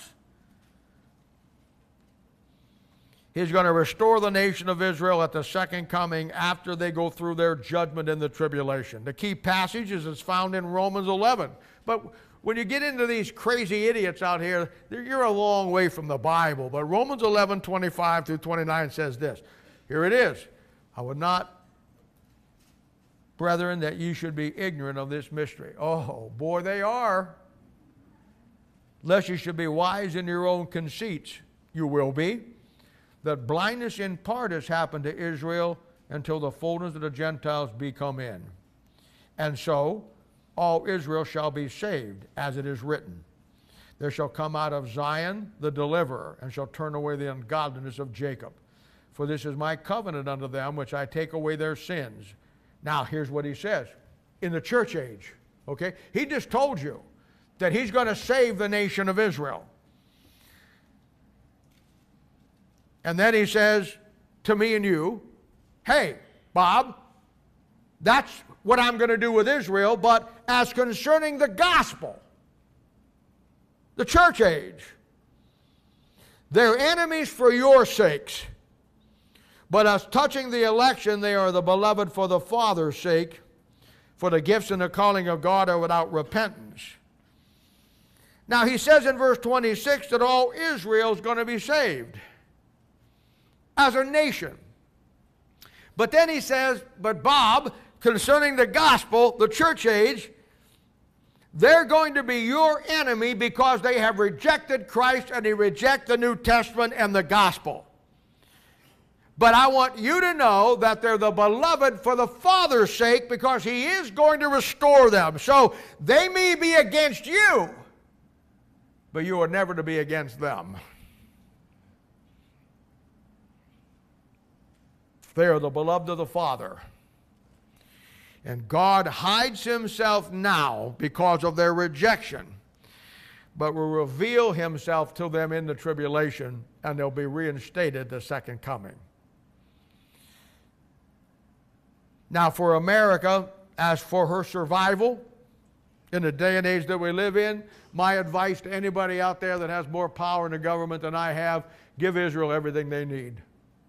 He's going to restore the nation of Israel at the second coming after they go through their judgment in the tribulation. The key passage is found in Romans 11. But when you get into these crazy idiots out here, you're a long way from the Bible. But Romans 11:25 through 29 says this. Here it is. I would not, brethren, that ye should be ignorant of this mystery. Oh, boy, they are. Lest you should be wise in your own conceits. You will be. That blindness in part has happened to Israel until the fullness of the Gentiles be come in. And so all Israel shall be saved, as it is written. There shall come out of Zion the deliverer, and shall turn away the ungodliness of Jacob. For this is my covenant unto them, which I take away their sins. Now here's what he says. In the church age, okay? He just told you that he's going to save the nation of Israel. And then he says to me and you, hey, Bob, that's what I'm going to do with Israel, but as concerning the gospel, the church age, they're enemies for your sakes. But as touching the election, they are the beloved for the Father's sake, for the gifts and the calling of God are without repentance. Now he says in verse 26 that all Israel is going to be saved as a nation. But then he says, but Bob, concerning the gospel, the church age, they're going to be your enemy because they have rejected Christ and they reject the New Testament and the gospel. But I want you to know that they're the beloved for the Father's sake because he is going to restore them. So they may be against you, but you are never to be against them. They are the beloved of the Father. And God hides himself now because of their rejection, but will reveal himself to them in the tribulation, and they'll be reinstated the second coming. Now for America, as for her survival, in the day and age that we live in, my advice to anybody out there that has more power in the government than I have, give Israel everything they need.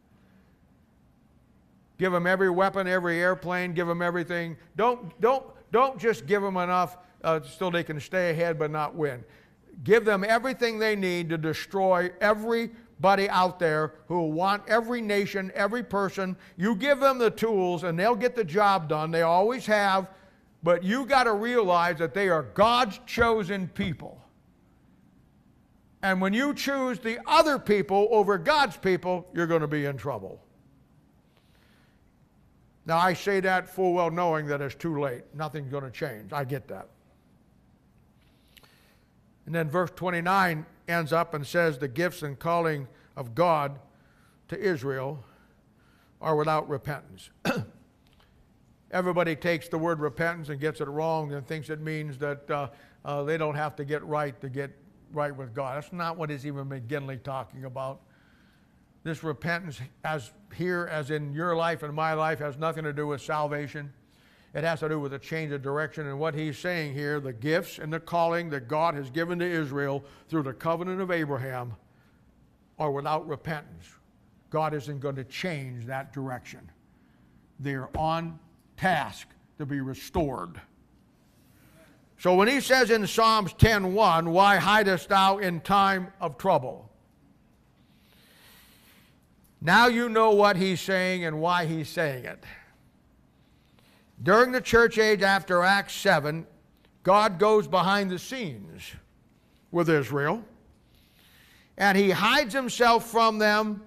Give them every weapon, every airplane, give them everything. Don't just give them enough so they can stay ahead but not win. Give them everything they need to destroy everybody out there who want every nation, every person. You give them the tools and they'll get the job done. They always have. But you got to realize that they are God's chosen people. And when you choose the other people over God's people, you're going to be in trouble. Now, I say that full well knowing that it's too late. Nothing's going to change. I get that. And then verse 29 ends up and says, the gifts and calling of God to Israel are without repentance. Everybody takes the word repentance and gets it wrong and thinks it means that they don't have to get right with God. That's not what is even McGinley talking about. This repentance, as in your life and my life, has nothing to do with salvation. It has to do with a change of direction. And what he's saying here, the gifts and the calling that God has given to Israel through the covenant of Abraham are without repentance. God isn't going to change that direction. They're on task to be restored. So when he says in Psalms 10:1, why hidest thou in time of trouble? Now you know what he's saying and why he's saying it. During the church age after Acts 7, God goes behind the scenes with Israel, and he hides himself from them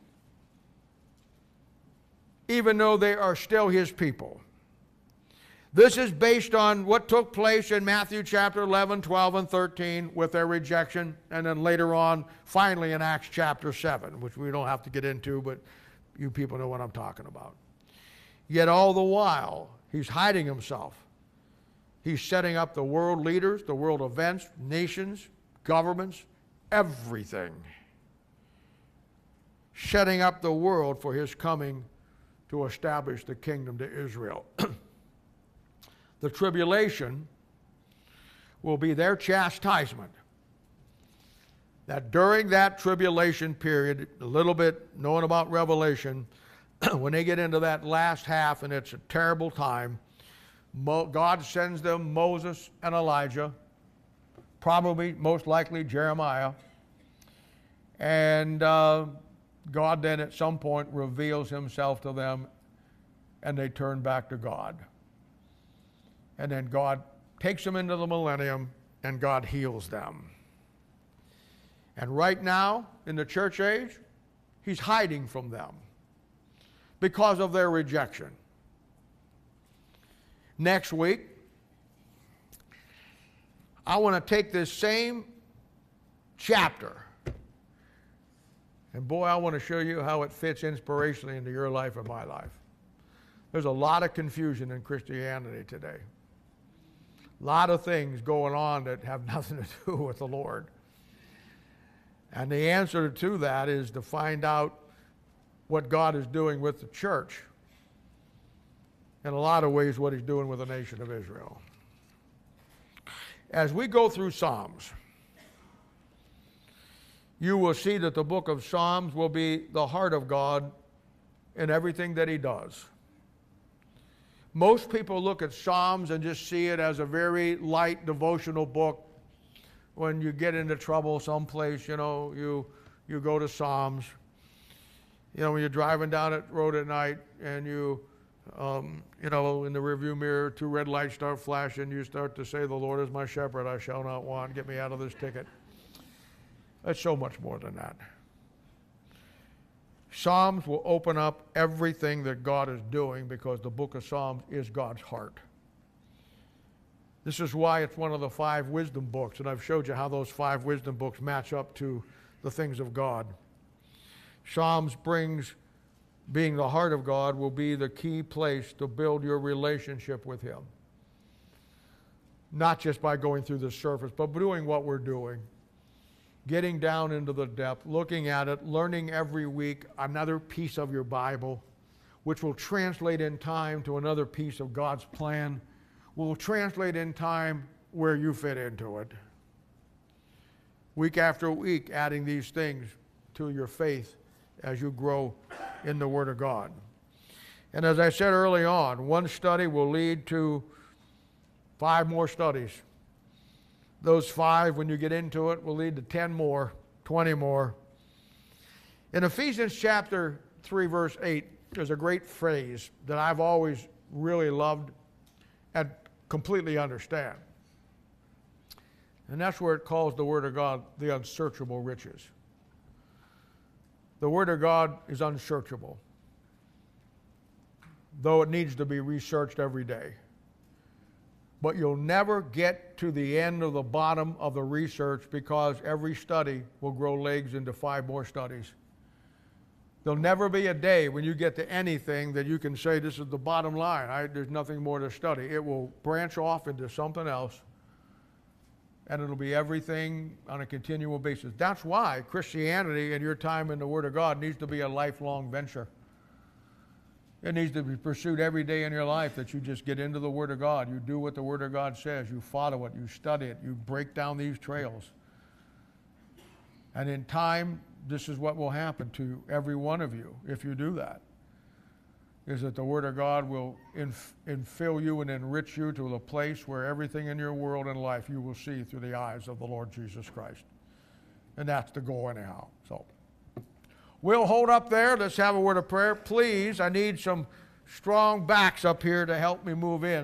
even though they are still his people. This is based on what took place in Matthew chapter 11, 12, and 13 with their rejection, and then later on, finally in Acts chapter 7, which we don't have to get into, but you people know what I'm talking about. Yet all the while, he's hiding himself. He's setting up the world leaders, the world events, nations, governments, everything. Setting up the world for his coming to establish the kingdom to Israel. The tribulation will be their chastisement. That during that tribulation period, a little bit knowing about Revelation, when they get into that last half, and it's a terrible time, God sends them Moses and Elijah, probably, most likely, Jeremiah. And God then at some point reveals himself to them, and they turn back to God. And then God takes them into the millennium, and God heals them. And right now, in the church age, he's hiding from them because of their rejection. Next week, I want to take this same chapter, and boy, I want to show you how it fits inspirationally into your life and my life. There's a lot of confusion in Christianity today. A lot of things going on that have nothing to do with the Lord. And the answer to that is to find out what God is doing with the church. In a lot of ways, what he's doing with the nation of Israel. As we go through Psalms, you will see that the book of Psalms will be the heart of God in everything that he does. Most people look at Psalms and just see it as a very light devotional book. When you get into trouble someplace, you know, you go to Psalms. You know, when you're driving down the road at night and you know, in the rearview mirror, 2 red lights start flashing, you start to say, "The Lord is my shepherd, I shall not want. Get me out of this ticket." It's so much more than that. Psalms will open up everything that God is doing because the book of Psalms is God's heart. This is why it's one of the 5 wisdom books, and I've showed you how those 5 wisdom books match up to the things of God. Psalms brings, being the heart of God, will be the key place to build your relationship with him. Not just by going through the surface, but doing what we're doing. Getting down into the depth, looking at it, learning every week another piece of your Bible, which will translate in time to another piece of God's plan, will translate in time where you fit into it. Week after week, adding these things to your faith as you grow in the Word of God. And as I said early on, one study will lead to 5 more studies. Those 5, when you get into it, will lead to 10 more, 20 more. In Ephesians chapter 3, verse 8, there's a great phrase that I've always really loved and completely understand. And that's where it calls the Word of God the unsearchable riches. The Word of God is unsearchable, though it needs to be researched every day. But you'll never get to the end of the bottom of the research because every study will grow legs into 5 more studies. There'll never be a day when you get to anything that you can say, this is the bottom line. There's nothing more to study. It will branch off into something else, and it'll be everything on a continual basis. That's why Christianity and your time in the Word of God needs to be a lifelong venture. It needs to be pursued every day in your life, that you just get into the Word of God. You do what the Word of God says. You follow it. You study it. You break down these trails. And in time, this is what will happen to every one of you if you do that, is that the Word of God will infill you and enrich you to the place where everything in your world and life you will see through the eyes of the Lord Jesus Christ. And that's the goal anyhow. So we'll hold up there. Let's have a word of prayer. Please, I need some strong backs up here to help me move in.